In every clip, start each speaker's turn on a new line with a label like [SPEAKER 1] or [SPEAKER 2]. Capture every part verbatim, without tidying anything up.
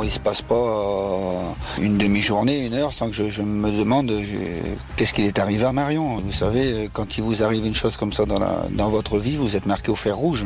[SPEAKER 1] Bon, il se passe pas euh, une demi-journée, une heure sans que je, je me demande je, qu'est-ce qu'il est arrivé à Marion. Vous savez, quand il vous arrive une chose comme ça dans, la, dans votre vie, vous êtes marqué au fer rouge.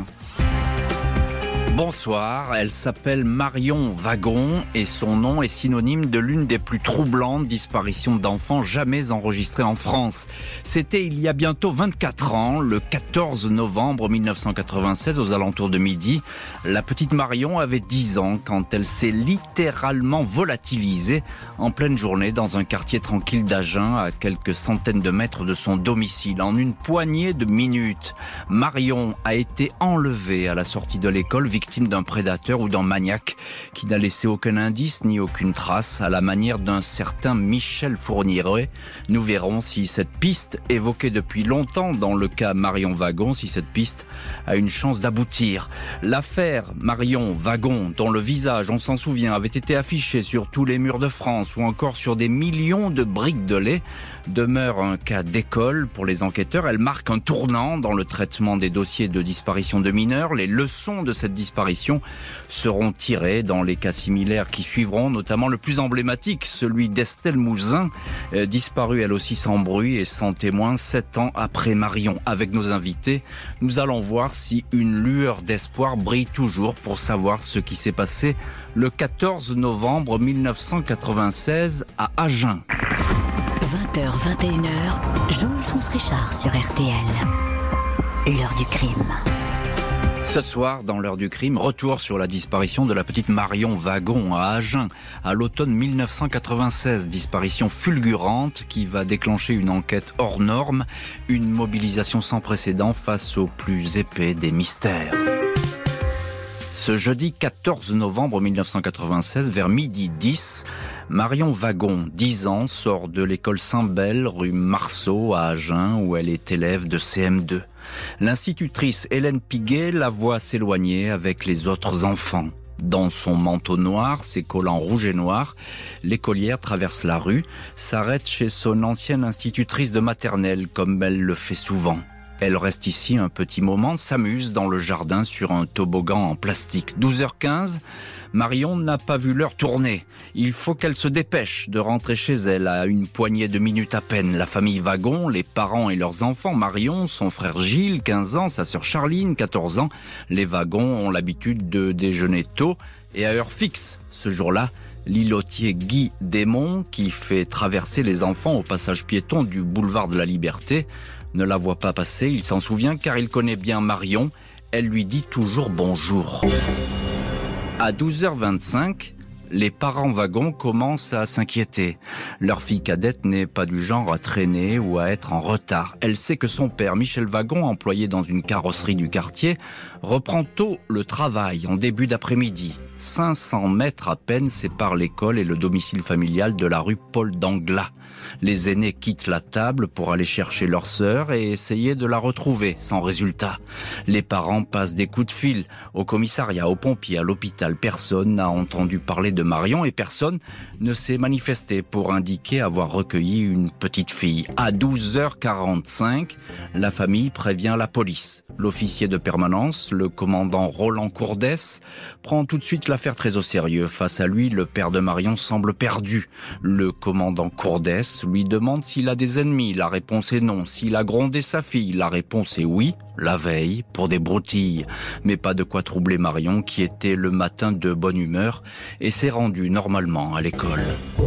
[SPEAKER 2] Bonsoir, elle s'appelle Marion Wagon et son nom est synonyme de l'une des plus troublantes disparitions d'enfants jamais enregistrées en France. C'était il y a bientôt vingt-quatre ans, le quatorze novembre mille neuf cent quatre-vingt-seize, aux alentours de midi. La petite Marion avait dix ans quand elle s'est littéralement volatilisée en pleine journée dans un quartier tranquille d'Agen, à quelques centaines de mètres de son domicile. En une poignée de minutes, Marion a été enlevée à la sortie de l'école, victime d'un prédateur ou d'un maniaque qui n'a laissé aucun indice ni aucune trace, à la manière d'un certain Michel Fourniret. Nous verrons si cette piste, évoquée depuis longtemps dans le cas Marion Wagon, si cette piste a une chance d'aboutir. L'affaire Marion Wagon, dont le visage, on s'en souvient, avait été affiché sur tous les murs de France ou encore sur des millions de briques de lait, demeure un cas d'école pour les enquêteurs. Elle marque un tournant dans le traitement des dossiers de disparition de mineurs. Les leçons de cette disparition seront tirées dans les cas similaires qui suivront, notamment le plus emblématique, celui d'Estelle Mouzin, euh, disparue elle aussi sans bruit et sans témoin sept ans après Marion. Avec nos invités, nous allons voir si une lueur d'espoir brille toujours pour savoir ce qui s'est passé le quatorze novembre mille neuf cent quatre-vingt-seize à Agen.
[SPEAKER 3] vingt heures vingt et une heures, Jean-Alphonse Richard sur R T L. L'heure du crime.
[SPEAKER 2] Ce soir, dans l'heure du crime, retour sur la disparition de la petite Marion Wagon à Agen, à l'automne mille neuf cent quatre-vingt-seize. Disparition fulgurante qui va déclencher une enquête hors norme, une mobilisation sans précédent face au plus épais des mystères. Ce jeudi quatorze novembre mille neuf cent quatre-vingt-seize, vers midi dix, Marion Wagon, dix ans, sort de l'école Saint-Bel, rue Marceau à Agen, où elle est élève de C M deux. L'institutrice Hélène Piguet la voit s'éloigner avec les autres enfants. Dans son manteau noir, ses collants rouges et noirs, l'écolière traverse la rue, s'arrête chez son ancienne institutrice de maternelle, comme elle le fait souvent. Elle reste ici un petit moment, s'amuse dans le jardin sur un toboggan en plastique. douze heures quinze, Marion n'a pas vu l'heure tourner. Il faut qu'elle se dépêche de rentrer chez elle à une poignée de minutes à peine. La famille Wagon, les parents et leurs enfants, Marion, son frère Gilles, quinze ans, sa sœur Charline, quatorze ans. Les Wagon ont l'habitude de déjeuner tôt et à heure fixe. Ce jour-là, l'ilotier Guy Desmonts, qui fait traverser les enfants au passage piéton du boulevard de la Liberté, ne la voit pas passer. Il s'en souvient car il connaît bien Marion. Elle lui dit toujours bonjour. À douze heures vingt-cinq, les parents Wagon commencent à s'inquiéter. Leur fille cadette n'est pas du genre à traîner ou à être en retard. Elle sait que son père, Michel Wagon, employé dans une carrosserie du quartier, reprend tôt le travail en début d'après-midi. cinq cents mètres à peine séparent l'école et le domicile familial de la rue Paul d'Anglas. Les aînés quittent la table pour aller chercher leur sœur et essayer de la retrouver, sans résultat. Les parents passent des coups de fil au commissariat, aux pompiers, à l'hôpital. Personne n'a entendu parler de Marion et personne ne s'est manifesté pour indiquer avoir recueilli une petite fille. À douze heures quarante-cinq, la famille prévient la police. L'officier de permanence, le commandant Roland Courdès, prend tout de suite l'affaire très au sérieux. Face à lui, le père de Marion semble perdu. Le commandant Courdès lui demande s'il a des ennemis. La réponse est non. S'il a grondé sa fille, la réponse est oui, la veille, pour des broutilles. Mais pas de quoi troubler Marion, qui était le matin de bonne humeur et s'est rendue normalement à l'école.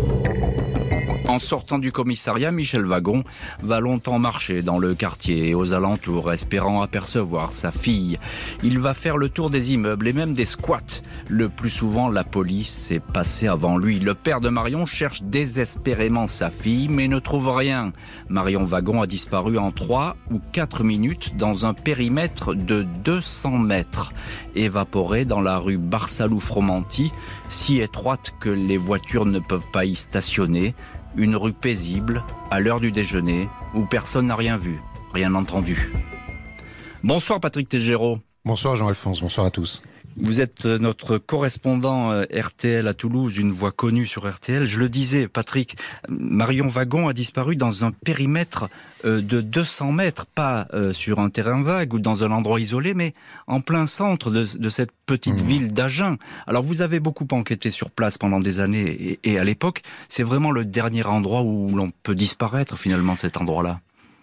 [SPEAKER 2] En sortant du commissariat, Michel Wagon va longtemps marcher dans le quartier et aux alentours, espérant apercevoir sa fille. Il va faire le tour des immeubles et même des squats. Le plus souvent, la police est passée avant lui. Le père de Marion cherche désespérément sa fille, mais ne trouve rien. Marion Wagon a disparu en trois ou quatre minutes dans un périmètre de deux cents mètres, évaporée dans la rue Barsalou-Fromenty, si étroite que les voitures ne peuvent pas y stationner. Une rue paisible, à l'heure du déjeuner, où personne n'a rien vu, rien entendu. Bonsoir Patrick Tégéraud.
[SPEAKER 4] Bonsoir Jean-Alphonse, bonsoir à tous.
[SPEAKER 2] Vous êtes notre correspondant R T L à Toulouse, une voix connue sur R T L. Je le disais, Patrick, Marion Wagon a disparu dans un périmètre de deux cents mètres, pas sur un terrain vague ou dans un endroit isolé, mais en plein centre de, de cette petite mmh. ville d'Agen. Alors vous avez beaucoup enquêté sur place pendant des années et, et à l'époque, c'est vraiment le dernier endroit où l'on peut disparaître finalement, cet endroit-là.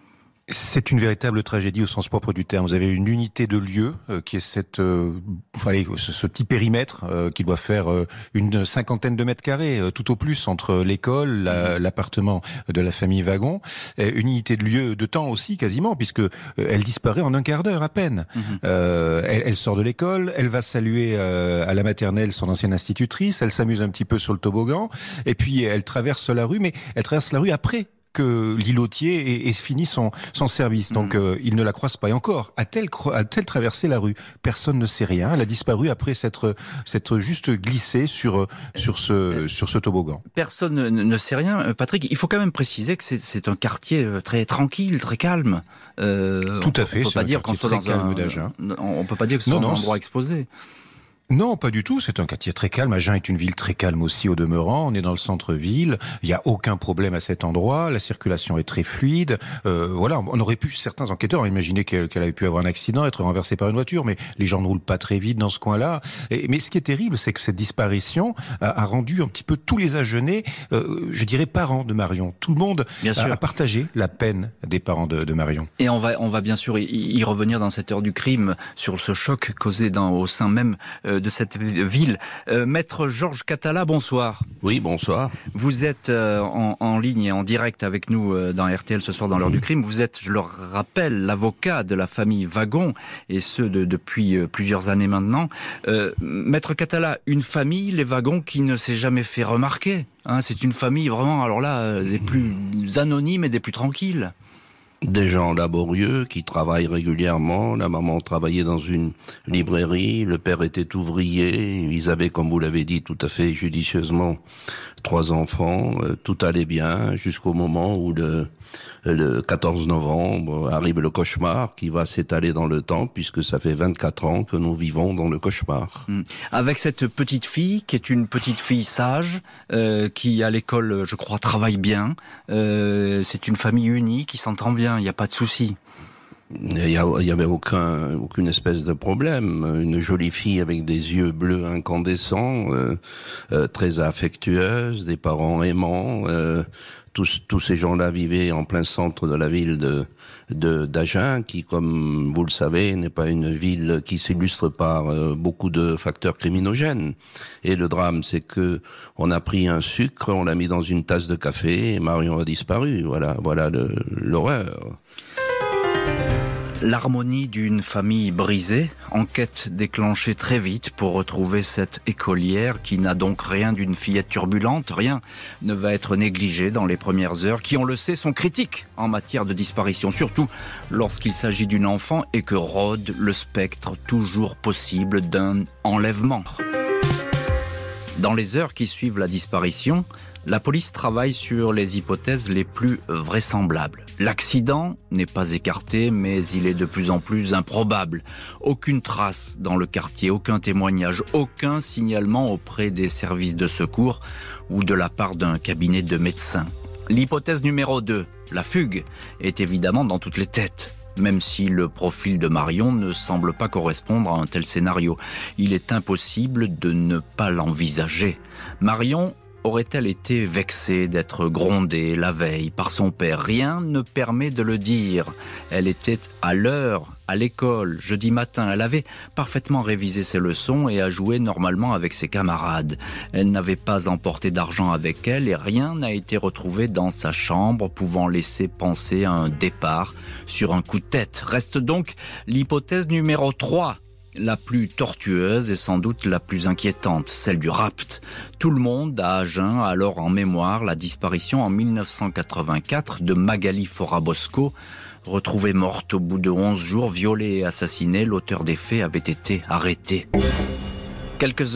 [SPEAKER 4] C'est une véritable tragédie au sens propre du terme. Vous avez une unité de lieu euh, qui est cette, euh, allez, ce, ce petit périmètre euh, qui doit faire euh, une cinquantaine de mètres carrés, euh, tout au plus, entre l'école, la, l'appartement de la famille Wagon. Et une unité de lieu de temps aussi, quasiment, puisque euh, elle disparaît en un quart d'heure à peine. Mmh. Euh, elle, elle sort de l'école, elle va saluer euh, à la maternelle son ancienne institutrice, elle s'amuse un petit peu sur le toboggan, et puis elle traverse la rue, mais elle traverse la rue après que l'îlotier ait fini son, son service. Donc, mmh. euh, il ne la croise pas. Et encore, a-t-elle, a-t-elle traversé la rue? Personne ne sait rien. Elle a disparu après s'être, s'être juste glissée sur, sur, ce, sur ce toboggan.
[SPEAKER 2] Personne ne, ne sait rien. Patrick, il faut quand même préciser que c'est, c'est un quartier très tranquille, très calme.
[SPEAKER 4] Euh, Tout à fait.
[SPEAKER 2] On peut pas dire qu'on soit dans un,
[SPEAKER 4] d'Agen.
[SPEAKER 2] On peut pas dire que ce soit non, un endroit exposé.
[SPEAKER 4] Non, pas du tout. C'est un quartier très calme. Agen est une ville très calme aussi au demeurant. On est dans le centre-ville. Il n'y a aucun problème à cet endroit. La circulation est très fluide. Euh, voilà, on aurait pu, certains enquêteurs, imaginer qu'elle, qu'elle avait pu avoir un accident, être renversée par une voiture, mais les gens ne roulent pas très vite dans ce coin-là. Et, mais ce qui est terrible, c'est que cette disparition a, a rendu un petit peu tous les Agenais, euh, je dirais parents de Marion. Tout le monde a, a partagé la peine des parents de, de Marion.
[SPEAKER 2] Et on va, on va bien sûr y, y revenir dans cette heure du crime sur ce choc causé dans, au sein même euh, de cette ville. Euh, Maître Georges Catala, bonsoir.
[SPEAKER 5] Oui, bonsoir.
[SPEAKER 2] Vous êtes euh, en, en ligne et en direct avec nous euh, dans R T L ce soir dans l'heure mmh. du crime. Vous êtes, je le rappelle, l'avocat de la famille Wagon, et ce de, depuis euh, plusieurs années maintenant. Euh, Maître Catala, une famille, les Wagon, qui ne s'est jamais fait remarquer. Hein, c'est une famille vraiment, alors là, euh, des plus anonymes et des plus tranquilles.
[SPEAKER 5] Des gens laborieux qui travaillent régulièrement. La maman travaillait dans une librairie, le père était ouvrier. Ils avaient, comme vous l'avez dit tout à fait judicieusement, trois enfants. Tout allait bien jusqu'au moment où le, le quatorze novembre arrive le cauchemar qui va s'étaler dans le temps, puisque ça fait vingt-quatre ans que nous vivons dans le cauchemar.
[SPEAKER 2] Avec cette petite fille qui est une petite fille sage, euh, qui à l'école, je crois, travaille bien. Euh, c'est une famille unie qui s'entend bien. Il n'y a pas de souci.
[SPEAKER 5] Il n'y avait aucun, aucune espèce de problème. Une jolie fille avec des yeux bleus incandescents, euh, euh, très affectueuse, des parents aimants. Euh, tous, tous ces gens-là vivaient en plein centre de la ville de, de d'Agen, qui, comme vous le savez, n'est pas une ville qui s'illustre par euh, beaucoup de facteurs criminogènes. Et le drame, c'est que on a pris un sucre, on l'a mis dans une tasse de café, et Marion a disparu. Voilà, voilà le, l'horreur.
[SPEAKER 2] L'harmonie d'une famille brisée, enquête déclenchée très vite pour retrouver cette écolière qui n'a donc rien d'une fillette turbulente, rien ne va être négligé dans les premières heures qui, on le sait, sont critiques en matière de disparition, surtout lorsqu'il s'agit d'une enfant et que rôde le spectre toujours possible d'un enlèvement. Dans les heures qui suivent la disparition, la police travaille sur les hypothèses les plus vraisemblables. L'accident n'est pas écarté, mais il est de plus en plus improbable. Aucune trace dans le quartier, aucun témoignage, aucun signalement auprès des services de secours ou de la part d'un cabinet de médecins. L'hypothèse numéro deux, la fugue, est évidemment dans toutes les têtes. Même si le profil de Marion ne semble pas correspondre à un tel scénario, il est impossible de ne pas l'envisager. Marion aurait-elle été vexée d'être grondée la veille par son père? Rien ne permet de le dire. Elle était à l'heure, à l'école, jeudi matin. Elle avait parfaitement révisé ses leçons et a joué normalement avec ses camarades. Elle n'avait pas emporté d'argent avec elle et rien n'a été retrouvé dans sa chambre pouvant laisser penser à un départ sur un coup de tête. Reste donc l'hypothèse numéro trois. La plus tortueuse et sans doute la plus inquiétante, celle du rapt. Tout le monde à Agen a alors en mémoire la disparition en mille neuf cent quatre-vingt-quatre de Magali Forabosco. Retrouvée morte au bout de onze jours, violée et assassinée, l'auteur des faits avait été arrêté. Quelques heures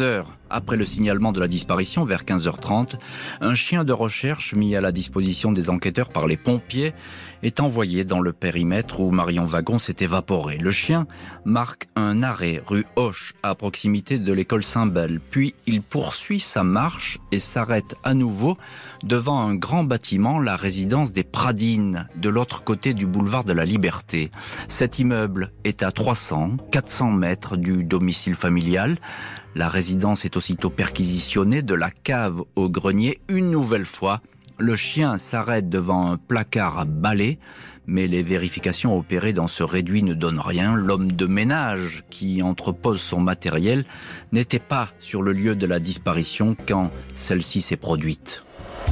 [SPEAKER 2] après le signalement de la disparition, vers quinze heures trente, un chien de recherche mis à la disposition des enquêteurs par les pompiers est envoyé dans le périmètre où Marion Wagon s'est évaporée. Le chien marque un arrêt rue Hoche, à proximité de l'école Saint-Bel. Puis il poursuit sa marche et s'arrête à nouveau devant un grand bâtiment, la résidence des Pradines, de l'autre côté du boulevard de la Liberté. Cet immeuble est à trois cents, quatre cents mètres du domicile familial. La résidence est aussitôt perquisitionnée de la cave au grenier. Une nouvelle fois, le chien s'arrête devant un placard à balai, mais les vérifications opérées dans ce réduit ne donnent rien. L'homme de ménage qui entrepose son matériel n'était pas sur le lieu de la disparition quand celle-ci s'est produite.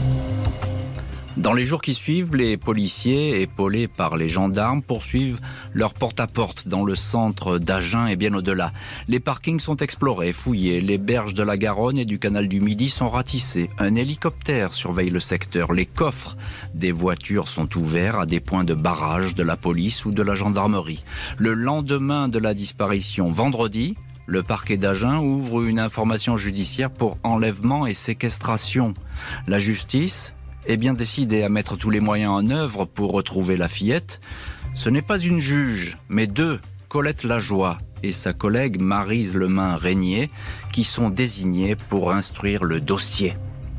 [SPEAKER 2] Dans les jours qui suivent, les policiers, épaulés par les gendarmes, poursuivent leur porte-à-porte dans le centre d'Agen et bien au-delà. Les parkings sont explorés, fouillés, les berges de la Garonne et du canal du Midi sont ratissées. Un hélicoptère surveille le secteur. Les coffres des voitures sont ouverts à des points de barrage de la police ou de la gendarmerie. Le lendemain de la disparition, vendredi, le parquet d'Agen ouvre une information judiciaire pour enlèvement et séquestration. La justice est bien décidée à mettre tous les moyens en œuvre pour retrouver la fillette. Ce n'est pas une juge, mais deux, Colette Lajoie et sa collègue Maryse Lemain-Régnier, qui sont désignés pour instruire le dossier.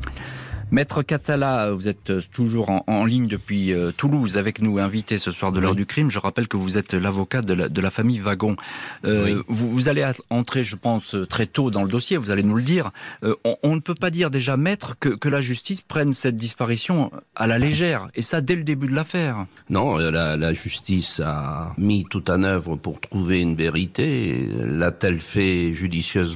[SPEAKER 2] Maître Catala, vous êtes toujours en, en ligne depuis euh, Toulouse avec nous, invité ce soir de l'heure oui. du crime. Je rappelle que vous êtes l'avocat de la, de la famille Wagon. Euh, oui. vous, vous allez entrer, je pense, très tôt dans le dossier, vous allez nous le dire. Euh, on, on ne peut pas dire déjà, maître, que, que la justice prenne cette disparition à la légère, et ça dès le début de l'affaire.
[SPEAKER 5] Non, la, la justice a mis tout en œuvre pour trouver une vérité. L'a-t-elle fait judicieusement ?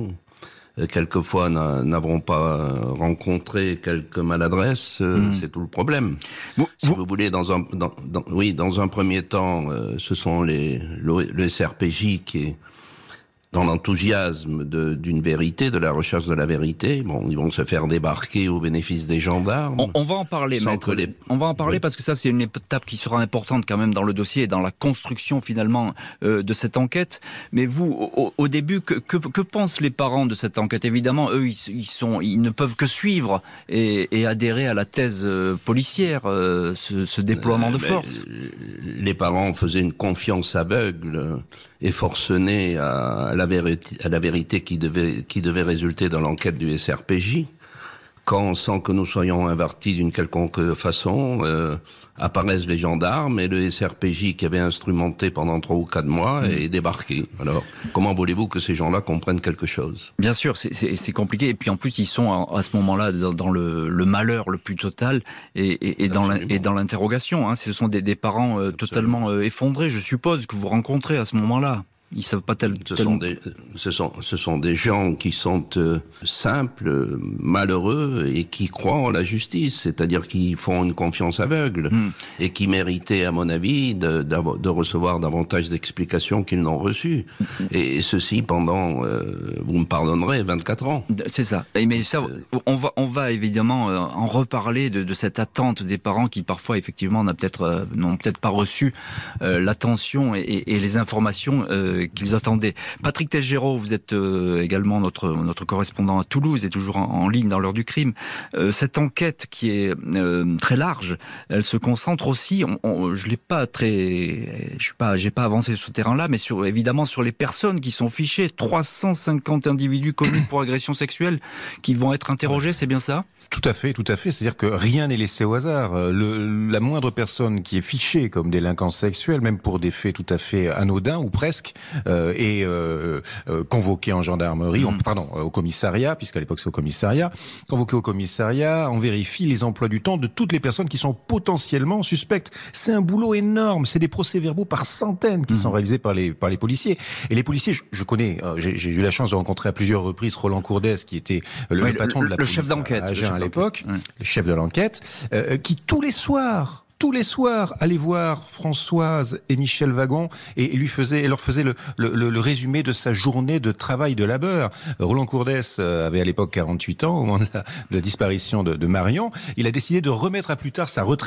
[SPEAKER 5] Quelquefois, n'avons pas rencontré quelques maladresses, mmh. c'est tout le problème. Vous, si vous, vous voulez, dans un, dans, dans, oui, dans un premier temps, euh, ce sont les, le, le S R P J qui est dans l'enthousiasme de, d'une vérité, de la recherche de la vérité. Bon, ils vont se faire débarquer au bénéfice des gendarmes.
[SPEAKER 2] On, on va en parler, maître. Les... On va en parler oui. parce que ça, c'est une étape qui sera importante quand même dans le dossier et dans la construction finalement euh, de cette enquête. Mais vous, au, au début, que, que, que pensent les parents de cette enquête ? Évidemment, eux, ils, ils, sont, ils ne peuvent que suivre et, et adhérer à la thèse euh, policière, euh, ce, ce déploiement euh, de force.
[SPEAKER 5] Les parents faisaient une confiance aveugle et forcenée à la vérité, à la vérité qui devait, qui devait résulter dans l'enquête du S R P J, quand, sans que nous soyons avertis d'une quelconque façon, euh, apparaissent les gendarmes et le S R P J qui avait instrumenté pendant trois ou quatre mois mmh. est débarqué. Alors, comment voulez-vous que ces gens-là comprennent quelque chose ?
[SPEAKER 2] Bien sûr, c'est, c'est, c'est compliqué. Et puis en plus, ils sont à, à ce moment-là dans, dans le, le malheur le plus total et, et, et, dans, la, et dans l'interrogation. Hein. Ce sont des, des parents euh, totalement euh, effondrés, je suppose, que vous rencontrez à ce moment-là. Ils savent pas tel,
[SPEAKER 5] ce,
[SPEAKER 2] tel...
[SPEAKER 5] sont des, ce, sont, ce sont des gens qui sont euh, simples, malheureux et qui croient en la justice, c'est-à-dire qui font une confiance aveugle mm. et qui méritaient, à mon avis, de, de, de recevoir davantage d'explications qu'ils n'ont reçues. Mm. Et, et ceci pendant, euh, vous me pardonnerez, vingt-quatre ans.
[SPEAKER 2] C'est ça. Mais ça, on va, on va évidemment euh, en reparler de, de cette attente des parents qui parfois, effectivement, n'ont peut-être, euh, n'ont peut-être pas reçu euh, l'attention et, et les informations euh, qu'ils attendaient. Patrick Teixeira, vous êtes euh, également notre notre correspondant à Toulouse et toujours en, en ligne dans l'heure du crime. Euh, cette enquête qui est euh, très large, elle se concentre aussi. On, on, je l'ai pas très, je suis pas, j'ai pas avancé sur ce terrain-là, mais sur évidemment sur les personnes qui sont fichées. trois cent cinquante individus connus pour agression sexuelle qui vont être interrogés. C'est bien ça ?
[SPEAKER 4] Tout à fait, tout à fait. C'est-à-dire que rien n'est laissé au hasard. Le, la moindre personne qui est fichée comme délinquant sexuel, même pour des faits tout à fait anodins ou presque, euh, est euh, euh, convoquée en gendarmerie, mmh. on, pardon, au commissariat, puisqu'à l'époque c'est au commissariat. Convoquée au commissariat, on vérifie les emplois du temps de toutes les personnes qui sont potentiellement suspectes. C'est un boulot énorme. C'est des procès-verbaux par centaines qui mmh. sont réalisés par les par les policiers. Et les policiers, je, je connais, euh, j'ai, j'ai eu la chance de rencontrer à plusieurs reprises Roland Courdès, qui était le,
[SPEAKER 2] oui,
[SPEAKER 4] le patron
[SPEAKER 2] le,
[SPEAKER 4] de la
[SPEAKER 2] le
[SPEAKER 4] police
[SPEAKER 2] chef d'enquête.
[SPEAKER 4] À Agen, à l'époque, oui. le chef de l'enquête, euh, qui tous les soirs, tous les soirs, allait voir Françoise et Michel Wagon et, et lui faisait, et leur faisait le, le, le résumé de sa journée de travail, de labeur. Roland Courdès avait à l'époque quarante-huit ans au moment de la, de la disparition de, de Marion. Il a décidé de remettre à plus tard sa retraite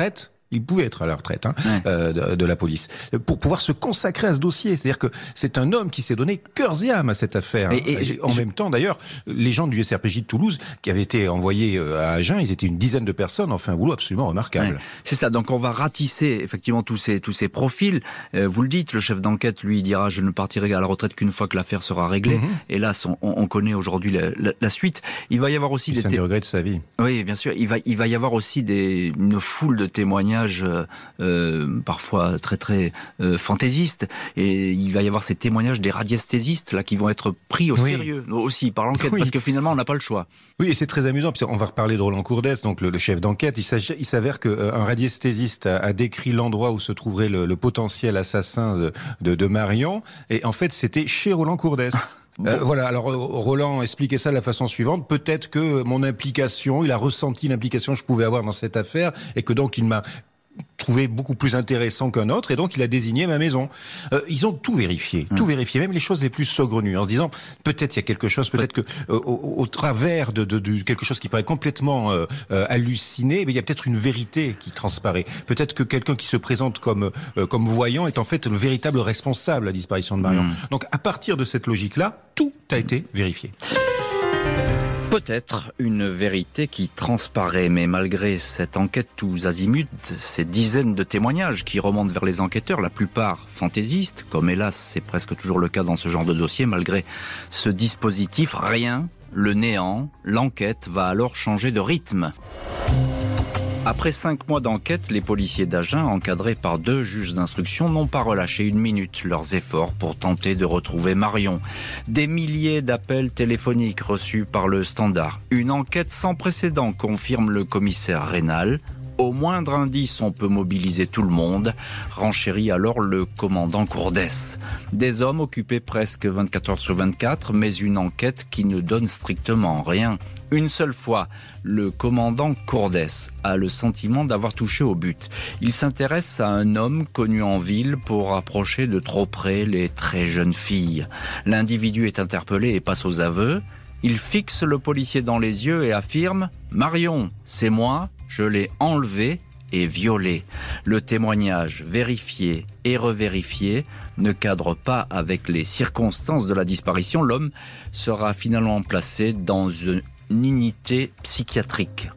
[SPEAKER 4] il pouvait être à la retraite hein,
[SPEAKER 2] ouais.
[SPEAKER 4] euh, de, de la police, pour pouvoir se consacrer à ce dossier. C'est-à-dire que c'est un homme qui s'est donné cœur et âme à cette affaire.
[SPEAKER 2] Et, et,
[SPEAKER 4] et en je... même temps, d'ailleurs, les gens du S R P J de Toulouse, qui avaient été envoyés à Agen, ils étaient une dizaine de personnes, ont fait un boulot absolument remarquable.
[SPEAKER 2] Ouais, c'est ça, donc on va ratisser effectivement tous ces, tous ces profils. Euh, vous le dites, le chef d'enquête, lui, il dira « je ne partirai à la retraite qu'une fois que l'affaire sera réglée mm-hmm. ». Hélas, on, on connaît aujourd'hui la, la, la suite. Il va y avoir aussi...
[SPEAKER 4] Et des, c'est un des regrets de sa vie.
[SPEAKER 2] Oui, bien sûr. Il va, il va y avoir aussi des, une foule de témoignages Euh, parfois très très euh, fantaisistes, et il va y avoir ces témoignages des radiesthésistes là qui vont être pris au oui. sérieux aussi par l'enquête, oui. parce que finalement on n'a pas le choix.
[SPEAKER 4] Oui, et c'est très amusant, on va reparler de Roland Courdès, donc le, le chef d'enquête. Il, il s'avère qu'un euh, radiesthésiste a, a décrit l'endroit où se trouverait le, le potentiel assassin de, de, de Marion, et en fait c'était chez Roland Courdès. Bon. Euh, voilà, alors Roland expliquait ça de la façon suivante. Peut-être que mon implication, il a ressenti l'implication que je pouvais avoir dans cette affaire, et que donc il m'a trouvé beaucoup plus intéressant qu'un autre, et donc il a désigné ma maison. Euh, ils ont tout vérifié, mmh. tout vérifié, même les choses les plus saugrenues, en se disant peut-être il y a quelque chose, peut-être que euh, au, au travers de, de, de quelque chose qui paraît complètement euh, euh, halluciné, mais il y a peut-être une vérité qui transparaît. Peut-être que quelqu'un qui se présente comme euh, comme voyant est en fait le véritable responsable de la disparition de Marion. Mmh. Donc à partir de cette logique-là, tout a été vérifié.
[SPEAKER 2] Peut-être une vérité qui transparaît, mais malgré cette enquête tous azimuts, ces dizaines de témoignages qui remontent vers les enquêteurs, la plupart fantaisistes, comme hélas c'est presque toujours le cas dans ce genre de dossier, malgré ce dispositif, rien, le néant, l'enquête va alors changer de rythme. Après cinq mois d'enquête, les policiers d'Agen, encadrés par deux juges d'instruction, n'ont pas relâché une minute leurs efforts pour tenter de retrouver Marion. Des milliers d'appels téléphoniques reçus par le Standard. Une enquête sans précédent, confirme le commissaire Rénal. Au moindre indice, on peut mobiliser tout le monde, renchérit alors le commandant Courdès. Des hommes occupés presque vingt-quatre heures sur vingt-quatre, mais une enquête qui ne donne strictement rien. Une seule fois, le commandant Courdès a le sentiment d'avoir touché au but. Il s'intéresse à un homme connu en ville pour approcher de trop près les très jeunes filles. L'individu est interpellé et passe aux aveux. Il fixe le policier dans les yeux et affirme « Marion, c'est moi, je l'ai enlevée et violée ». Le témoignage vérifié et revérifié ne cadre pas avec les circonstances de la disparition. L'homme sera finalement placé dans une unité psychiatrique.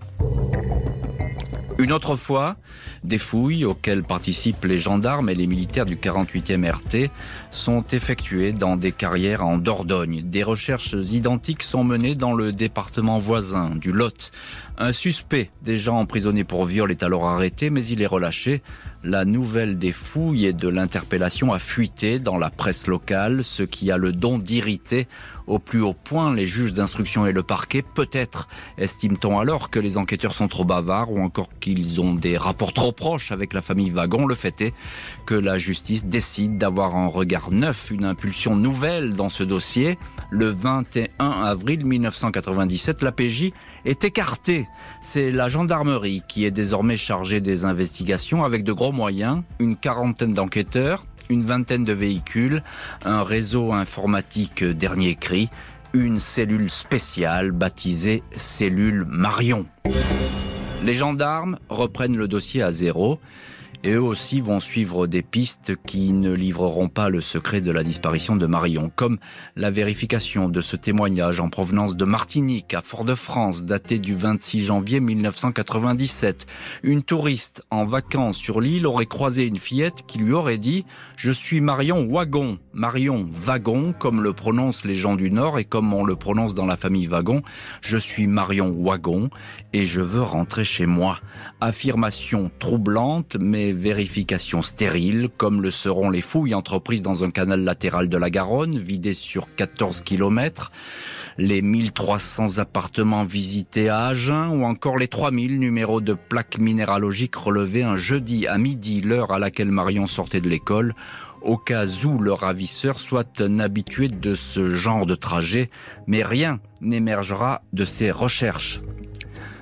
[SPEAKER 2] Une autre fois, des fouilles auxquelles participent les gendarmes et les militaires du quarante-huitième R T sont effectuées dans des carrières en Dordogne. Des recherches identiques sont menées dans le département voisin du Lot. Un suspect déjà emprisonné pour viol est alors arrêté, mais il est relâché. La nouvelle des fouilles et de l'interpellation a fuité dans la presse locale, ce qui a le don d'irriter au plus haut point les juges d'instruction et le parquet. Peut-être estime-t-on alors que les enquêteurs sont trop bavards ou encore qu'ils ont des rapports trop proches avec la famille Wagon. Le fait est que la justice décide d'avoir un regard neuf, une impulsion nouvelle dans ce dossier. Le vingt et un avril mille neuf cent quatre-vingt-dix-sept, la P J est écartée. C'est la gendarmerie qui est désormais chargée des investigations avec de gros moyens, une quarantaine d'enquêteurs, une vingtaine de véhicules, un réseau informatique dernier cri, une cellule spéciale baptisée Cellule Marion. Les gendarmes reprennent le dossier à zéro et eux aussi vont suivre des pistes qui ne livreront pas le secret de la disparition de Marion, comme la vérification de ce témoignage en provenance de Martinique à Fort-de-France, daté du vingt-six janvier mille neuf cent quatre-vingt-dix-sept. Une touriste en vacances sur l'île aurait croisé une fillette qui lui aurait dit « Je suis Marion Wagon ». Marion Wagon, comme le prononcent les gens du Nord et comme on le prononce dans la famille Wagon. « Je suis Marion Wagon et je veux rentrer chez moi ». Affirmation troublante, mais vérification stérile, comme le seront les fouilles entreprises dans un canal latéral de la Garonne, vidé sur quatorze kilomètres, les mille trois cents appartements visités à Agen, ou encore les trois mille numéros de plaques minéralogiques relevés un jeudi à midi, l'heure à laquelle Marion sortait de l'école, au cas où le ravisseur soit un habitué de ce genre de trajet, mais rien n'émergera de ces recherches.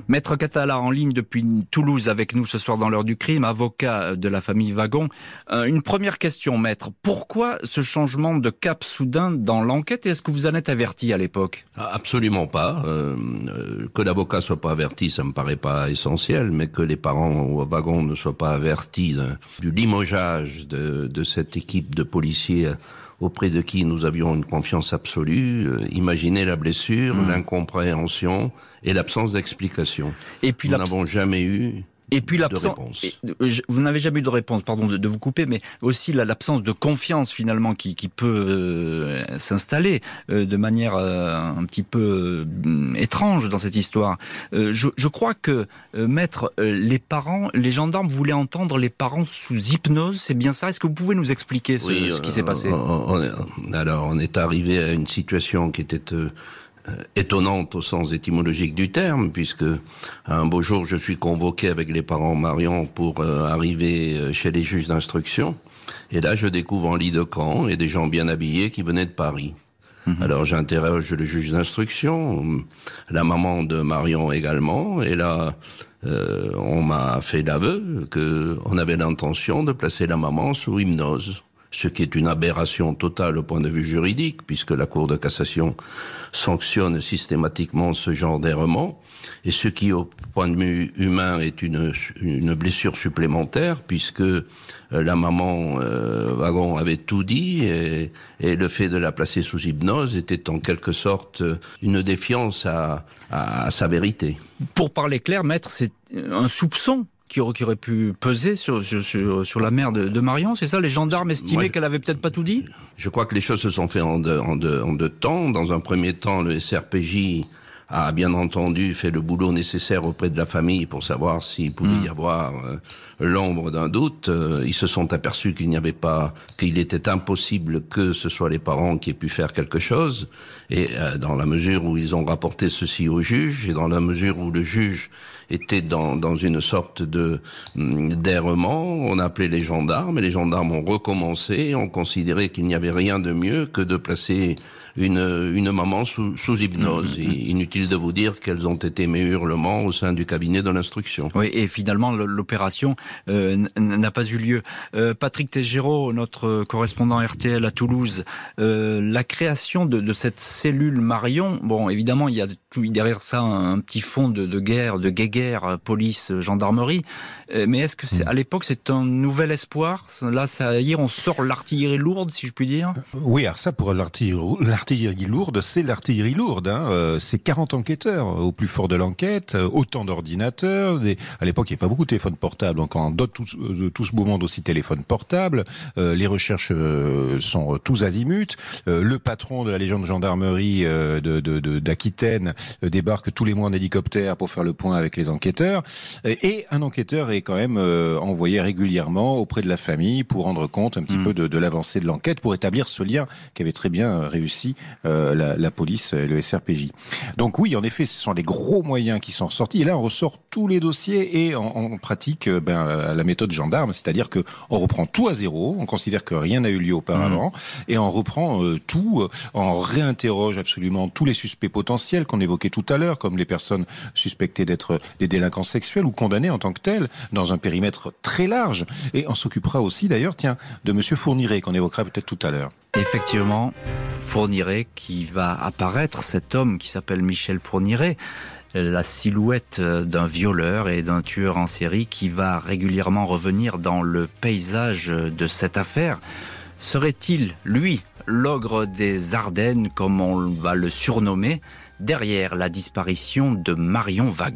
[SPEAKER 2] Maître Catala, en ligne depuis Toulouse avec nous ce soir dans l'heure du crime, avocat de la famille Wagon. Euh, une première question, maître. Pourquoi ce changement de cap soudain dans l'enquête et est-ce que vous en êtes averti à l'époque ?
[SPEAKER 5] Absolument pas. Euh, que l'avocat soit pas averti, ça me paraît pas essentiel, mais que les parents Wagon ne soient pas avertis de, du limogeage de, de cette équipe de policiers auprès de qui nous avions une confiance absolue. Euh, imaginez la blessure, mmh. l'incompréhension et l'absence d'explication. Et puis nous n'avons jamais eu
[SPEAKER 2] Et puis l'absence, vous n'avez jamais eu de réponse, pardon de, de vous couper, mais aussi la, l'absence de confiance finalement qui, qui peut euh, s'installer euh, de manière euh, un petit peu euh, étrange dans cette histoire. Euh, je, je crois que euh, maître, euh, les parents, les gendarmes voulaient entendre les parents sous hypnose, c'est bien ça ? Est-ce que vous pouvez nous expliquer ce, oui, ce qui euh, s'est passé ?
[SPEAKER 5] on, on, Alors on est arrivé à une situation qui était euh, étonnante au sens étymologique du terme, puisque un beau jour je suis convoqué avec les parents Marion pour euh, arriver chez les juges d'instruction, et là je découvre en lit de camp et des gens bien habillés qui venaient de Paris. Mmh. Alors j'interroge le juge d'instruction, la maman de Marion également, et là euh, on m'a fait l'aveu qu'on avait l'intention de placer la maman sous hypnose. Ce qui est une aberration totale au point de vue juridique, puisque la Cour de cassation sanctionne systématiquement ce genre d'errement, et ce qui, au point de vue humain, est une, une blessure supplémentaire, puisque euh, la maman euh, Wagon avait tout dit, et, et le fait de la placer sous hypnose était en quelque sorte une défiance à, à, à sa vérité.
[SPEAKER 2] Pour parler clair, maître, c'est un soupçon qui aurait, qui aurait pu peser sur, sur, sur, sur la mère de, de Marion, c'est ça ? Les gendarmes estimaient Moi, je, qu'elle avait peut-être pas tout dit ?
[SPEAKER 5] Je crois que les choses se sont faites en deux, en deux, en deux temps. Dans un premier temps, le S R P J a bien entendu fait le boulot nécessaire auprès de la famille pour savoir s'il pouvait mmh. y avoir euh, l'ombre d'un doute. Euh, ils se sont aperçus qu'il n'y avait pas, qu'il était impossible que ce soit les parents qui aient pu faire quelque chose. Et euh, dans la mesure où ils ont rapporté ceci au juge, et dans la mesure où le juge était dans, dans une sorte de d'errement, on a appelé les gendarmes, et les gendarmes ont recommencé, et ont considéré qu'il n'y avait rien de mieux que de placer une, une maman sous, sous hypnose. Mmh, mmh. Et inutile de vous dire quels ont été mes hurlements au sein du cabinet de l'instruction.
[SPEAKER 2] Oui, et finalement, l'opération euh, n'a pas eu lieu. Euh, Patrick Tégéraud, notre correspondant R T L à Toulouse, euh, la création de, de cette cellule Marion, bon, évidemment, il y a tout, derrière ça un, un petit fond de, de guerre, de guéguerre, police, gendarmerie, euh, mais est-ce que c'est, à l'époque, c'est un nouvel espoir ? Là, ça y est, on sort l'artillerie lourde, si je puis dire ?
[SPEAKER 4] Oui, alors ça, pour l'artillerie, l'artillerie lourde, c'est l'artillerie lourde, hein. euh, c'est quarante enquêteurs au plus fort de l'enquête, euh, autant d'ordinateurs, des... à l'époque il n'y avait pas beaucoup de téléphones portables, donc en d'autres tout, euh, tout ce beau monde aussi téléphone portable, euh, les recherches euh, sont tous azimuts, euh, le patron de la Légion de gendarmerie euh, de, de, de, d'Aquitaine euh, débarque tous les mois en hélicoptère pour faire le point avec les enquêteurs, et, et un enquêteur est quand même euh, envoyé régulièrement auprès de la famille pour rendre compte un petit mmh. peu de, de l'avancée de l'enquête, pour établir ce lien qu'avait très bien réussi euh, la, la police et le S R P J. Donc oui, en effet, ce sont les gros moyens qui sont sortis. Et là, on ressort tous les dossiers et on, on pratique ben, la méthode gendarme, c'est-à-dire que on reprend tout à zéro, on considère que rien n'a eu lieu auparavant, mmh. et on reprend euh, tout, on réinterroge absolument tous les suspects potentiels qu'on évoquait tout à l'heure, comme les personnes suspectées d'être des délinquants sexuels ou condamnés en tant que tels, dans un périmètre très large. Et on s'occupera aussi, d'ailleurs, tiens, de Monsieur Fourniret, qu'on évoquera peut-être tout à l'heure.
[SPEAKER 2] Effectivement, Fourniret qui va apparaître, cet homme qui s'appelle Michel Fourniret, la silhouette d'un violeur et d'un tueur en série qui va régulièrement revenir dans le paysage de cette affaire. Serait-il, lui, l'ogre des Ardennes, comme on va le surnommer, derrière la disparition de Marion Wagon ?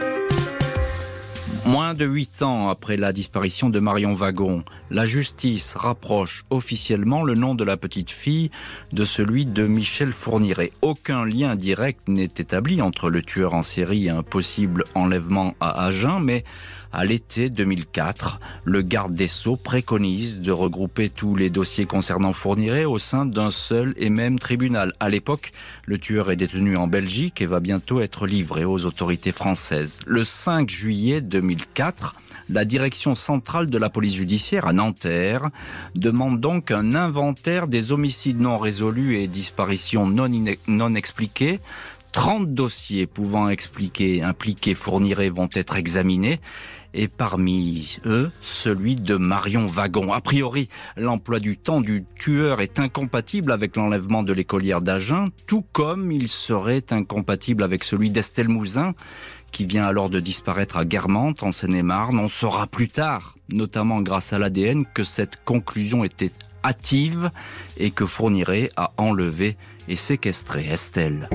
[SPEAKER 2] Moins de huit ans après la disparition de Marion Wagon, la justice rapproche officiellement le nom de la petite fille de celui de Michel Fourniret. Aucun lien direct n'est établi entre le tueur en série et un possible enlèvement à Agen, mais à l'été deux mille quatre, le garde des Sceaux préconise de regrouper tous les dossiers concernant Fourniret au sein d'un seul et même tribunal. À l'époque, le tueur est détenu en Belgique et va bientôt être livré aux autorités françaises. Le cinq juillet deux mille quatre, la direction centrale de la police judiciaire à Nanterre demande donc un inventaire des homicides non résolus et disparitions non, non expliquées. trente dossiers pouvant expliquer, impliquer Fourniret vont être examinés. Et parmi eux, celui de Marion Wagon. A priori, l'emploi du temps du tueur est incompatible avec l'enlèvement de l'écolière d'Agen, tout comme il serait incompatible avec celui d'Estelle Mouzin, qui vient alors de disparaître à Guermantes, en Seine-et-Marne. On saura plus tard, notamment grâce à l'A D N, que cette conclusion était hâtive et que Fourniret a enlevé et séquestré Estelle.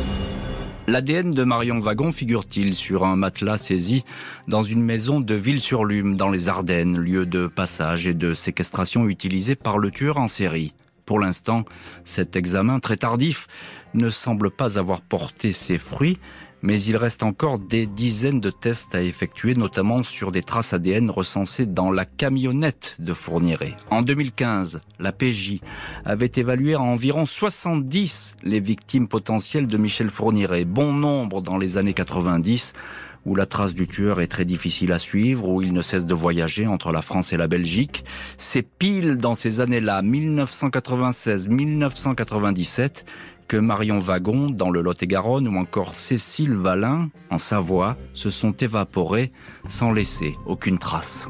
[SPEAKER 2] L'A D N de Marion Wagon figure-t-il sur un matelas saisi dans une maison de Ville-sur-Lume, dans les Ardennes, lieu de passage et de séquestration utilisé par le tueur en série? Pour l'instant, cet examen très tardif ne semble pas avoir porté ses fruits, mais il reste encore des dizaines de tests à effectuer, notamment sur des traces A D N recensées dans la camionnette de Fourniret. En deux mille quinze, la P J avait évalué à environ soixante-dix les victimes potentielles de Michel Fourniret, bon nombre dans les années quatre-vingt-dix, où la trace du tueur est très difficile à suivre, où il ne cesse de voyager entre la France et la Belgique. C'est pile dans ces années-là, mille neuf cent quatre-vingt-seize à mille neuf cent quatre-vingt-dix-sept, que Marion Wagon, dans le Lot-et-Garonne, ou encore Cécile Valin, en Savoie, se sont évaporées sans laisser aucune trace.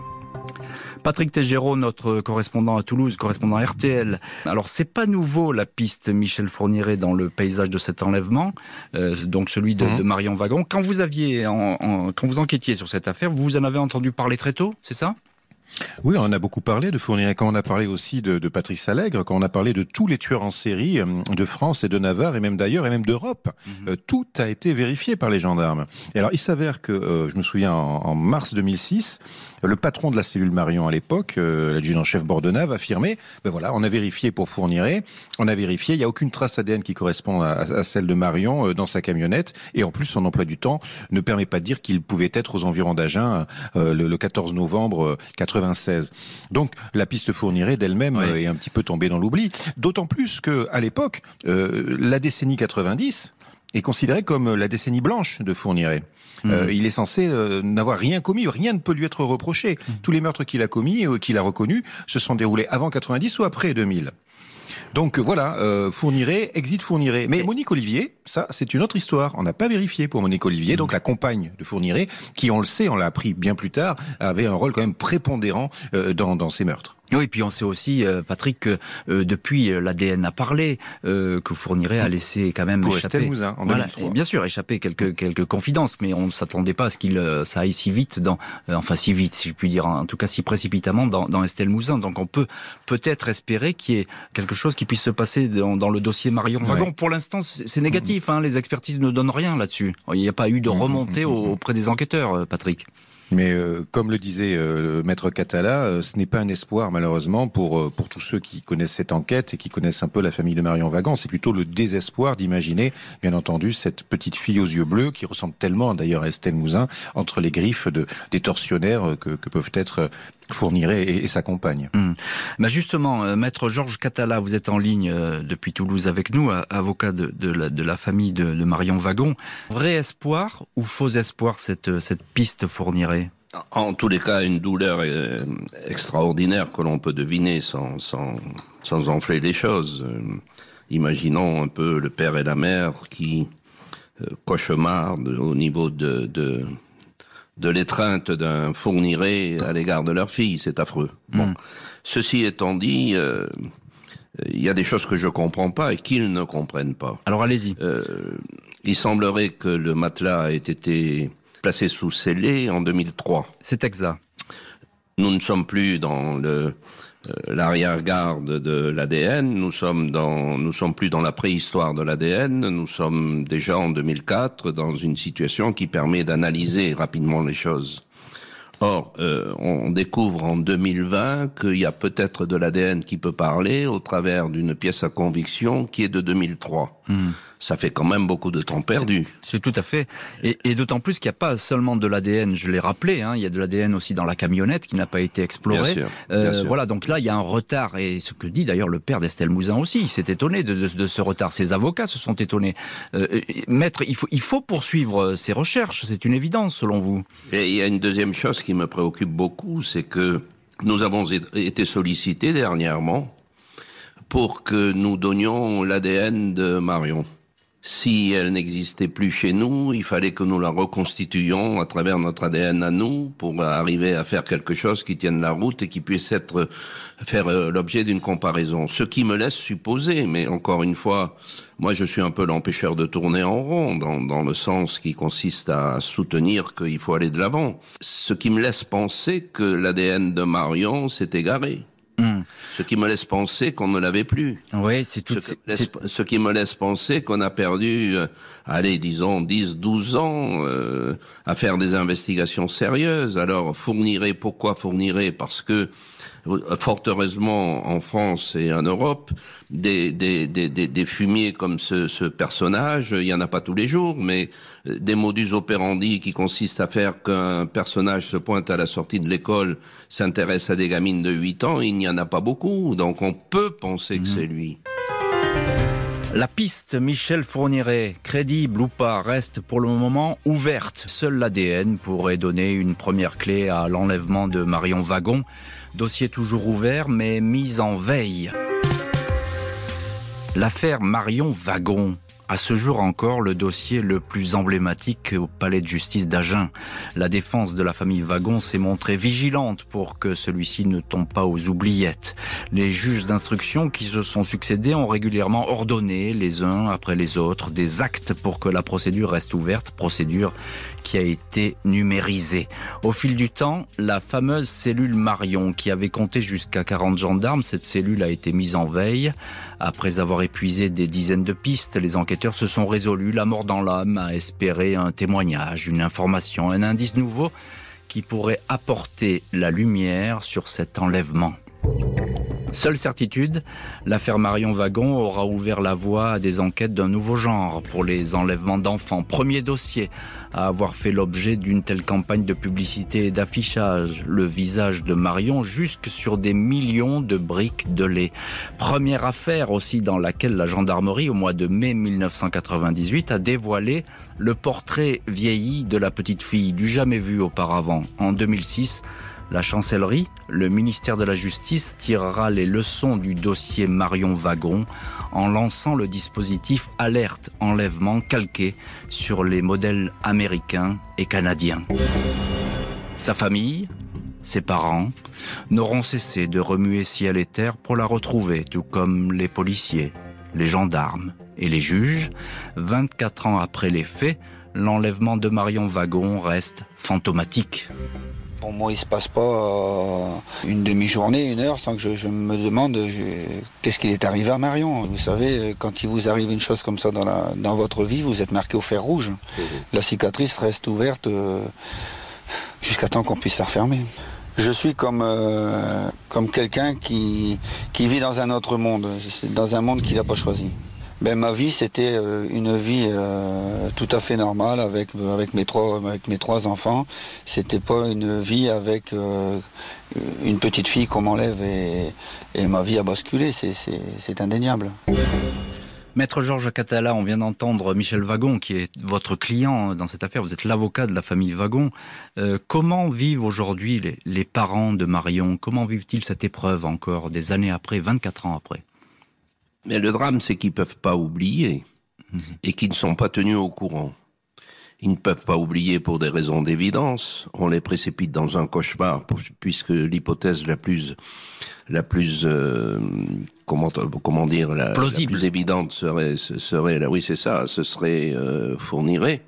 [SPEAKER 2] Patrick Tégéraud, notre correspondant à Toulouse, correspondant R T L. Alors, c'est pas nouveau, la piste Michel Fourniret dans le paysage de cet enlèvement, euh, donc celui de, mmh. de Marion Wagon. Quand vous aviez, en, en, quand vous enquêtiez sur cette affaire, vous en avez entendu parler très tôt, c'est ça ?
[SPEAKER 4] Oui, on en a beaucoup parlé de Fourniret, quand on a parlé aussi de, de Patrice Allègre, quand on a parlé de tous les tueurs en série de France et de Navarre et même d'ailleurs et même d'Europe. Mmh. Euh, tout a été vérifié par les gendarmes. Et alors, il s'avère que, euh, je me souviens, en, en mars deux mille six, le patron de la cellule Marion à l'époque, euh, l'adjudant-chef Bordenave, affirmait, ben voilà, on a vérifié pour Fourniret, on a vérifié, il n'y a aucune trace A D N qui correspond à, à celle de Marion euh, dans sa camionnette, et en plus son emploi du temps ne permet pas de dire qu'il pouvait être aux environs d'Agen euh, le, le quatorze novembre quatre-vingt-seize. Donc la piste Fourniret d'elle-même oui. euh, est un petit peu tombée dans l'oubli, d'autant plus que à l'époque, euh, la décennie quatre-vingt-dix est considérée comme la décennie blanche de Fourniret. Mmh. Euh, il est censé euh, n'avoir rien commis, rien ne peut lui être reproché. Mmh. Tous les meurtres qu'il a commis, euh, qu'il a reconnus, se sont déroulés avant quatre-vingt-dix ou après deux mille. Donc voilà, euh, Fourniret, exit Fourniret. Mais Monique Olivier, ça c'est une autre histoire. On n'a pas vérifié pour Monique Olivier, mmh. donc la compagne de Fourniret, qui on le sait, on l'a appris bien plus tard, avait un rôle quand même prépondérant euh, dans, dans ces meurtres.
[SPEAKER 2] Oui, puis on sait aussi, euh, Patrick, que euh, depuis euh, l'A D N a parlé, euh, que Fourniret a laissé quand même
[SPEAKER 4] pour
[SPEAKER 2] échapper.
[SPEAKER 4] Estelle Mouzin, en
[SPEAKER 2] voilà,
[SPEAKER 4] deux mille trois.
[SPEAKER 2] Bien sûr, échapper quelques quelques confidences, mais on ne s'attendait pas à ce qu'il euh, ça aille si vite, dans, euh, enfin si vite, si je puis dire, en tout cas si précipitamment dans, dans Estelle Mouzin. Donc on peut peut-être espérer qu'il y ait quelque chose qui puisse se passer dans, dans le dossier Marion Wagon. Ouais. Pour l'instant, c'est, c'est négatif. Hein, les expertises ne donnent rien là-dessus. Il n'y a pas eu de remontée auprès des enquêteurs, Patrick.
[SPEAKER 4] Mais euh, comme le disait euh, Maître Catala, euh, ce n'est pas un espoir malheureusement pour euh, pour tous ceux qui connaissent cette enquête et qui connaissent un peu la famille de Marion Wagon. C'est plutôt le désespoir d'imaginer, bien entendu, cette petite fille aux yeux bleus qui ressemble tellement d'ailleurs à Estelle Mouzin entre les griffes de des tortionnaires que, que peuvent être Fourniret et, et sa compagne.
[SPEAKER 2] Mmh. Bah justement, euh, Maître Georges Catala, vous êtes en ligne euh, depuis Toulouse avec nous, avocat de, de, la, de la famille de, de Marion Wagon. Vrai espoir ou faux espoir cette cette piste Fourniret?
[SPEAKER 5] En tous les cas, une douleur euh, extraordinaire que l'on peut deviner sans, sans, sans enfler les choses. Euh, imaginons un peu le père et la mère qui euh, cauchemardent au niveau de, de, de l'étreinte d'un Fourniret à l'égard de leur fille. C'est affreux. Mmh. Bon. Ceci étant dit, euh, il y a des choses que je comprends pas et qu'ils ne comprennent pas.
[SPEAKER 2] Alors allez-y.
[SPEAKER 5] Euh, il semblerait que le matelas ait été placé sous scellé en deux mille trois.
[SPEAKER 2] C'est exact.
[SPEAKER 5] Nous ne sommes plus dans le euh, l'arrière-garde de l'A D N, nous sommes dans nous sommes plus dans la préhistoire de l'A D N, nous sommes déjà en deux mille quatre dans une situation qui permet d'analyser rapidement les choses. Or, euh, on découvre en deux mille vingt qu'il y a peut-être de l'A D N qui peut parler au travers d'une pièce à conviction qui est de deux mille trois. Mmh. Ça fait quand même beaucoup de temps perdu.
[SPEAKER 2] C'est, c'est tout à fait. Et, et d'autant plus qu'il n'y a pas seulement de l'A D N, je l'ai rappelé, hein, il y a de l'A D N aussi dans la camionnette qui n'a pas été explorée.
[SPEAKER 5] Bien sûr,
[SPEAKER 2] euh,
[SPEAKER 5] bien sûr.
[SPEAKER 2] Voilà, donc là, il y a un retard. Et ce que dit d'ailleurs le père d'Estelle Mouzin aussi, il s'est étonné de, de, de ce retard. Ses avocats se sont étonnés. Euh, maître, il faut, il faut poursuivre ces recherches, c'est une évidence selon vous.
[SPEAKER 5] Et il y a une deuxième chose qui me préoccupe beaucoup, c'est que nous avons été sollicités dernièrement pour que nous donnions l'A D N de Marion. Si elle n'existait plus chez nous, il fallait que nous la reconstituions à travers notre A D N à nous pour arriver à faire quelque chose qui tienne la route et qui puisse être faire l'objet d'une comparaison. Ce qui me laisse supposer, mais encore une fois, moi je suis un peu l'empêcheur de tourner en rond dans, dans le sens qui consiste à soutenir qu'il faut aller de l'avant. Ce qui me laisse penser que l'A D N de Marion s'est égaré. Mmh. Ce qui me laisse penser qu'on ne l'avait plus.
[SPEAKER 2] Oui, c'est tout.
[SPEAKER 5] Ce, laisse, ce qui me laisse penser qu'on a perdu, euh, allez, disons, dix, douze ans euh, à faire des investigations sérieuses. Alors, Fourniret, pourquoi Fourniret ? Parce que, fort heureusement, en France et en Europe, des, des, des, des, des fumiers comme ce, ce personnage, il y en a pas tous les jours, mais des modus operandi qui consistent à faire qu'un personnage se pointe à la sortie de l'école, s'intéresse à des gamines de huit ans, il n'y en a pas beaucoup, donc on peut penser que mmh. c'est lui.
[SPEAKER 2] La piste Michel Fourniret, crédible ou pas, reste pour le moment ouverte. Seul l'A D N pourrait donner une première clé à l'enlèvement de Marion Wagon. Dossier toujours ouvert, mais mis en veille. L'affaire Marion Wagon. À ce jour encore, le dossier le plus emblématique au palais de justice d'Agen. La défense de la famille Wagon s'est montrée vigilante pour que celui-ci ne tombe pas aux oubliettes. Les juges d'instruction qui se sont succédés ont régulièrement ordonné, les uns après les autres, des actes pour que la procédure reste ouverte, procédure qui a été numérisée. Au fil du temps, la fameuse cellule Marion, qui avait compté jusqu'à quarante gendarmes, cette cellule a été mise en veille. Après avoir épuisé des dizaines de pistes, les enquêteurs se sont résolus, la mort dans l'âme, à espérer un témoignage, une information, un indice nouveau qui pourrait apporter la lumière sur cet enlèvement. Seule certitude, l'affaire Marion Wagon aura ouvert la voie à des enquêtes d'un nouveau genre pour les enlèvements d'enfants. Premier dossier à avoir fait l'objet d'une telle campagne de publicité et d'affichage. Le visage de Marion jusque sur des millions de briques de lait. Première affaire aussi dans laquelle la gendarmerie, au mois de mai mille neuf cent quatre-vingt-dix-huit, a dévoilé le portrait vieilli de la petite fille, du jamais vu auparavant. En deux mille six, la chancellerie, le ministère de la Justice tirera les leçons du dossier Marion Wagon en lançant le dispositif Alerte Enlèvement calqué sur les modèles américains et canadiens. Sa famille, ses parents, n'auront cessé de remuer ciel et terre pour la retrouver, tout comme les policiers, les gendarmes et les juges. vingt-quatre ans après les faits, l'enlèvement de Marion Wagon reste fantomatique.
[SPEAKER 1] Pour moi, il ne se passe pas euh, une demi-journée, une heure, sans que je, je me demande je, qu'est-ce qu'il est arrivé à Marion. Vous savez, quand il vous arrive une chose comme ça dans, la, dans votre vie, vous êtes marqué au fer rouge. Mmh. La cicatrice reste ouverte euh, jusqu'à temps qu'on puisse la refermer. Je suis comme, euh, comme quelqu'un qui, qui vit dans un autre monde, dans un monde qu'il n'a pas choisi. Ben, ma vie, c'était euh, une vie euh, tout à fait normale avec, avec, mes trois, avec mes trois enfants. C'était pas une vie avec euh, une petite fille qu'on m'enlève et, et ma vie a basculé. C'est, c'est, c'est indéniable.
[SPEAKER 2] Maître Georges Catala, on vient d'entendre Michel Wagon, qui est votre client dans cette affaire. Vous êtes l'avocat de la famille Wagon. Euh, comment vivent aujourd'hui les, les parents de Marion ? Comment vivent-ils cette épreuve encore des années après, vingt-quatre ans après ?
[SPEAKER 5] Mais le drame, c'est qu'ils ne peuvent pas oublier et qu'ils ne sont pas tenus au courant. Ils ne peuvent pas oublier pour des raisons d'évidence. On les précipite dans un cauchemar, puisque l'hypothèse la plus, la plus, euh, comment, comment dire, la, la plus évidente serait, serait, là, oui, c'est ça, ce serait euh, Fourniret.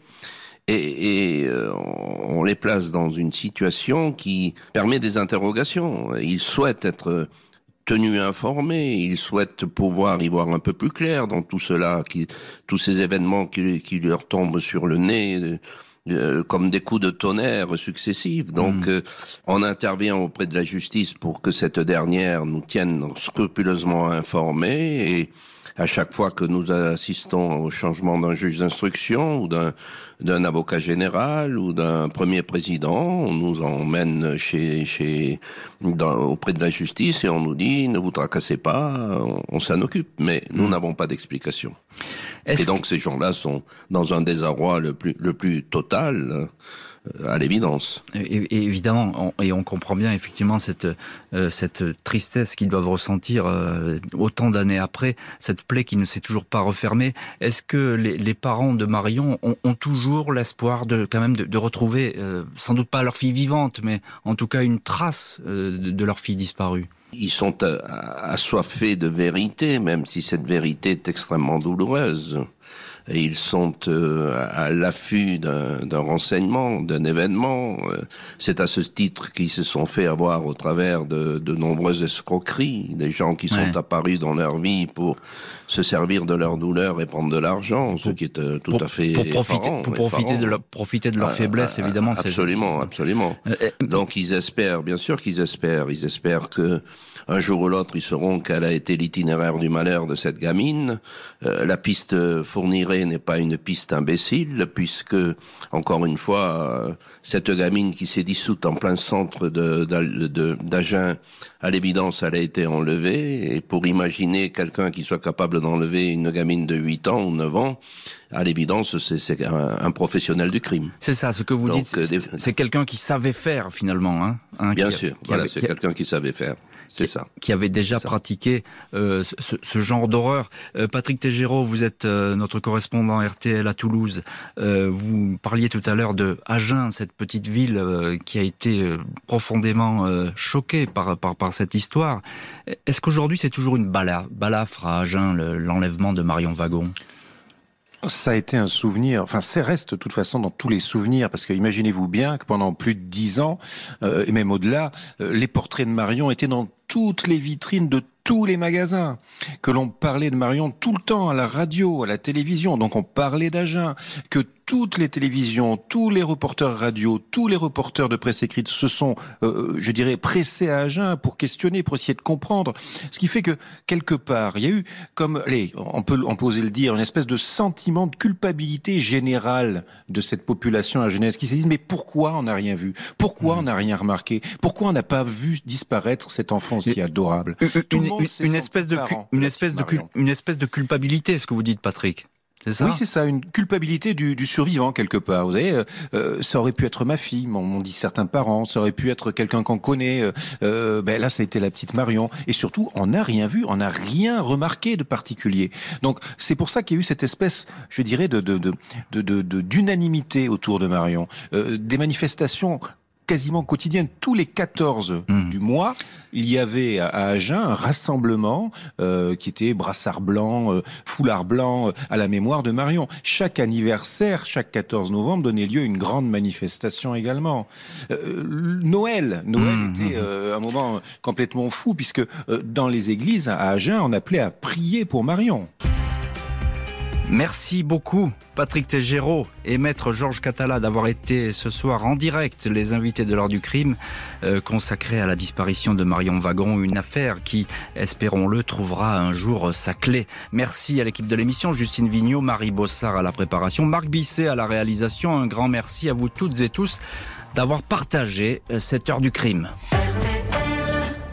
[SPEAKER 5] Et, et euh, on les place dans une situation qui permet des interrogations. Ils souhaitent être tenus informés, ils souhaitent pouvoir y voir un peu plus clair dans tout cela, qui, tous ces événements qui, qui leur tombent sur le nez euh, comme des coups de tonnerre successifs. Donc, mmh. euh, on intervient auprès de la justice pour que cette dernière nous tienne scrupuleusement informés et à chaque fois que nous assistons au changement d'un juge d'instruction ou d'un, d'un avocat général ou d'un premier président, on nous emmène chez, chez, dans, auprès de la justice et on nous dit ne vous tracassez pas, on, on s'en occupe. Mais nous mmh. n'avons pas d'explication. Est-ce et donc que... ces gens-là sont dans un désarroi le plus, le plus total. à l'évidence.
[SPEAKER 2] Et, et évidemment, on, et on comprend bien effectivement cette, euh, cette tristesse qu'ils doivent ressentir euh, autant d'années après, cette plaie qui ne s'est toujours pas refermée. Est-ce que les, les parents de Marion ont, ont toujours l'espoir de quand même de, de retrouver, euh, sans doute pas leur fille vivante, mais en tout cas une trace euh, de, de leur fille disparue?
[SPEAKER 5] Ils sont assoiffés de vérité, même si cette vérité est extrêmement douloureuse. Et ils sont euh, à l'affût d'un, d'un renseignement, d'un événement. C'est à ce titre qu'ils se sont fait avoir au travers de, de nombreuses escroqueries, des gens qui sont ouais. apparus dans leur vie pour se servir de leur douleur et prendre de l'argent, ce qui est euh, tout
[SPEAKER 2] pour,
[SPEAKER 5] à fait
[SPEAKER 2] pour profiter,
[SPEAKER 5] effarant,
[SPEAKER 2] pour profiter de leur, profiter de leur ah, faiblesse, ah, évidemment.
[SPEAKER 5] Absolument, c'est... absolument. Euh, euh, Donc ils espèrent, bien sûr qu'ils espèrent, ils espèrent que un jour ou l'autre ils sauront quel a été l'itinéraire du malheur de cette gamine. Euh, la piste fournirait n'est pas une piste imbécile, puisque, encore une fois, euh, cette gamine qui s'est dissoute en plein centre de, de, de, d'Agen, à l'évidence, elle a été enlevée, et pour imaginer quelqu'un qui soit capable d'enlever une gamine de huit ans ou neuf ans, à l'évidence, c'est, c'est un, un professionnel du crime.
[SPEAKER 2] C'est ça, ce que vous Donc, dites, c'est, des... c'est quelqu'un qui savait faire, finalement. Hein, hein,
[SPEAKER 5] Bien
[SPEAKER 2] qui,
[SPEAKER 5] sûr,
[SPEAKER 2] qui
[SPEAKER 5] voilà,
[SPEAKER 2] avait,
[SPEAKER 5] c'est
[SPEAKER 2] qui...
[SPEAKER 5] quelqu'un qui savait faire. C'est
[SPEAKER 2] qui,
[SPEAKER 5] ça.
[SPEAKER 2] Qui avait déjà pratiqué euh, ce, ce genre d'horreur. Euh, Patrick Tégéraud, vous êtes euh, notre correspondant R T L à Toulouse. Euh, vous parliez tout à l'heure de Agen, cette petite ville euh, qui a été euh, profondément euh, choquée par, par, par cette histoire. Est-ce qu'aujourd'hui c'est toujours une bala, balafre à Agen, le, l'enlèvement de Marion Wagon ?
[SPEAKER 4] Ça a été un souvenir, enfin ça reste de toute façon dans tous les souvenirs, parce que imaginez-vous bien que pendant plus de dix ans, euh, et même au-delà, euh, les portraits de Marion étaient dans toutes les vitrines de tous les magasins, que l'on parlait de Marion tout le temps à la radio, à la télévision, donc on parlait d'Agen, que toutes les télévisions, tous les reporters radio, tous les reporters de presse écrite se sont, euh, je dirais, pressés à Agen pour questionner, pour essayer de comprendre. Ce qui fait que, quelque part, il y a eu, comme, allez, on peut, on peut oser le dire, une espèce de sentiment de culpabilité générale de cette population agenaise qui s'est dit, mais pourquoi on n'a rien vu? Pourquoi mmh. on n'a rien remarqué? Pourquoi on n'a pas vu disparaître cet enfant si adorable?
[SPEAKER 2] Tout le monde une, une espèce de cu- une espèce de cu- une espèce de culpabilité, ce que vous dites, Patrick. C'est ça ?
[SPEAKER 4] Oui, c'est ça, une culpabilité du, du survivant quelque part. Vous savez, euh, ça aurait pu être ma fille, m'ont dit certains parents. Ça aurait pu être quelqu'un qu'on connaît. Euh, ben là, ça a été la petite Marion. Et surtout, on n'a rien vu, on n'a rien remarqué de particulier. Donc, c'est pour ça qu'il y a eu cette espèce, je dirais, de de de de, de, de d'unanimité autour de Marion, euh, des manifestations quasiment quotidienne. Tous les quatorze mmh. du mois, il y avait à Agen un rassemblement euh, qui était brassard blanc, euh, foulard blanc, euh, à la mémoire de Marion. Chaque anniversaire, chaque quatorze novembre, donnait lieu à une grande manifestation également. Euh, Noël, Noël mmh. était euh, un moment complètement fou, puisque euh, dans les églises à Agen, on appelait à prier pour Marion.
[SPEAKER 2] Merci beaucoup Patrick Tégéraud et Maître Georges Catala d'avoir été ce soir en direct les invités de l'heure du crime euh, consacrés à la disparition de Marion Wagon, une affaire qui, espérons-le, trouvera un jour sa clé. Merci à l'équipe de l'émission, Justine Vignot, Marie Bossard à la préparation, Marc Bisset à la réalisation. Un grand merci à vous toutes et tous d'avoir partagé cette heure du crime.